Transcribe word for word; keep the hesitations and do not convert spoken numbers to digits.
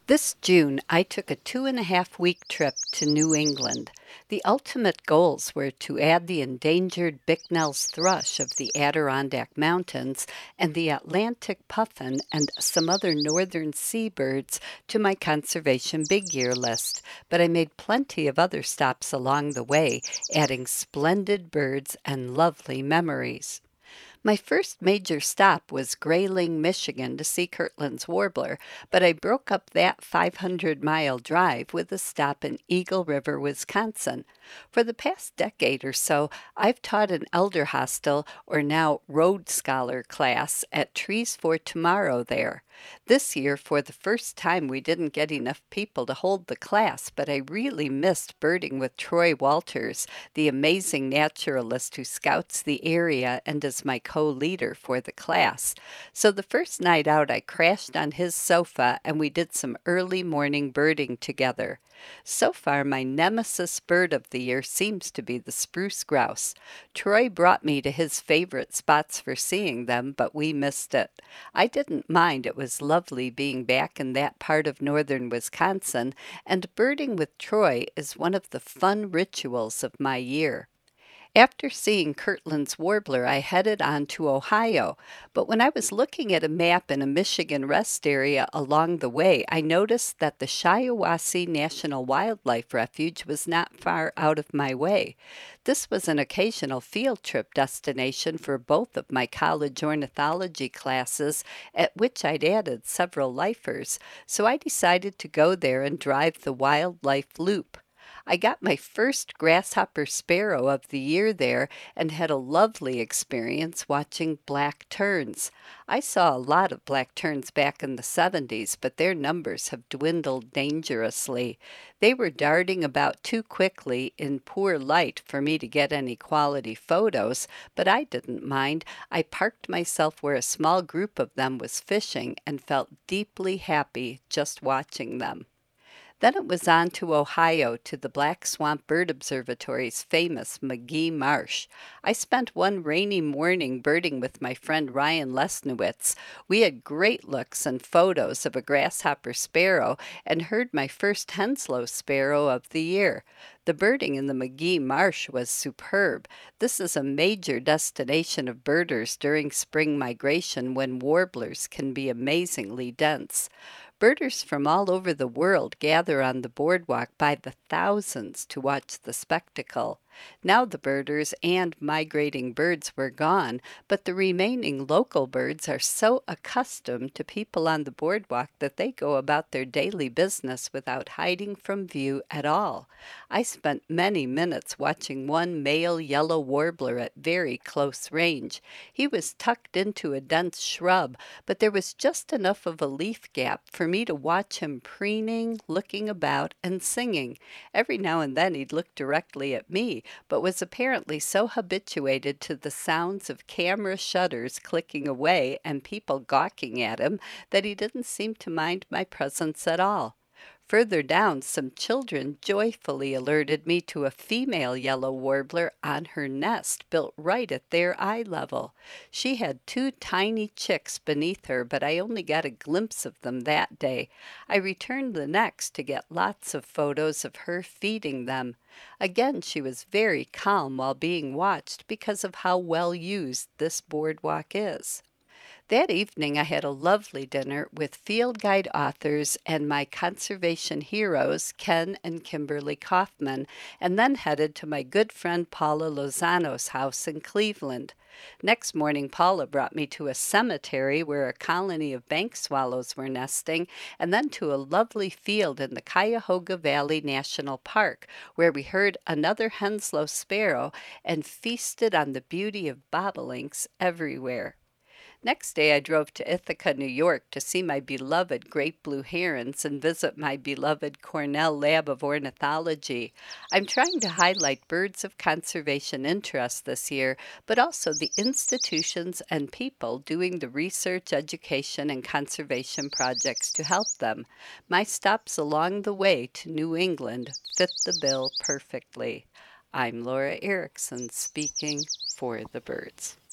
This June, I took a two and a half week trip to New England. The ultimate goals were to add the endangered Bicknell's thrush of the Adirondack Mountains and the Atlantic puffin and some other northern seabirds to my conservation big year list, but I made plenty of other stops along the way, adding splendid birds and lovely memories. My first major stop was Grayling, Michigan to see Kirtland's warbler, but I broke up that five hundred mile drive with a stop in Eagle River, Wisconsin. For the past decade or so, I've taught an elder hostel, or now Road Scholar class, at Trees for Tomorrow there. This year, for the first time, we didn't get enough people to hold the class, but I really missed birding with Troy Walters, the amazing naturalist who scouts the area and is my co-leader for the class. So the first night out, I crashed on his sofa and we did some early morning birding together. So far, my nemesis bird of the year seems to be the spruce grouse. Troy brought me to his favorite spots for seeing them, but we missed it. I didn't mind. It was lovely being back in that part of northern Wisconsin, and birding with Troy is one of the fun rituals of my year. After seeing Kirtland's warbler, I headed on to Ohio, but when I was looking at a map in a Michigan rest area along the way, I noticed that the Shiawassee National Wildlife Refuge was not far out of my way. This was an occasional field trip destination for both of my college ornithology classes, at which I'd added several lifers, so I decided to go there and drive the wildlife loop. I got my first grasshopper sparrow of the year there and had a lovely experience watching black terns. I saw a lot of black terns back in the seventies, but their numbers have dwindled dangerously. They were darting about too quickly in poor light for me to get any quality photos, but I didn't mind. I parked myself where a small group of them was fishing and felt deeply happy just watching them. Then it was on to Ohio to the Black Swamp Bird Observatory's famous McGee Marsh. I spent one rainy morning birding with my friend Ryan Lesnowitz. We had great looks and photos of a grasshopper sparrow and heard my first Henslow sparrow of the year. The birding in the McGee Marsh was superb. This is a major destination of birders during spring migration when warblers can be amazingly dense. Birders from all over the world gather on the boardwalk by the thousands to watch the spectacle. Now the birders and migrating birds were gone, but the remaining local birds are so accustomed to people on the boardwalk that they go about their daily business without hiding from view at all. I spent many minutes watching one male yellow warbler at very close range. He was tucked into a dense shrub, but there was just enough of a leaf gap for me to watch him preening, looking about, and singing. Every now and then he'd look directly at me, but was apparently so habituated to the sounds of camera shutters clicking away and people gawking at him that he didn't seem to mind my presence at all. Further down, some children joyfully alerted me to a female yellow warbler on her nest built right at their eye level. She had two tiny chicks beneath her, but I only got a glimpse of them that day. I returned the next to get lots of photos of her feeding them. Again, she was very calm while being watched because of how well used this boardwalk is. That evening I had a lovely dinner with field guide authors and my conservation heroes, Ken and Kimberly Kaufman, and then headed to my good friend Paula Lozano's house in Cleveland. Next morning, Paula brought me to a cemetery where a colony of bank swallows were nesting, and then to a lovely field in the Cuyahoga Valley National Park, where we heard another Henslow sparrow and feasted on the beauty of bobolinks everywhere. Next day I drove to Ithaca, New York to see my beloved great blue herons and visit my beloved Cornell Lab of Ornithology. I'm trying to highlight birds of conservation interest this year, but also the institutions and people doing the research, education, and conservation projects to help them. My stops along the way to New England fit the bill perfectly. I'm Laura Erickson speaking for the birds.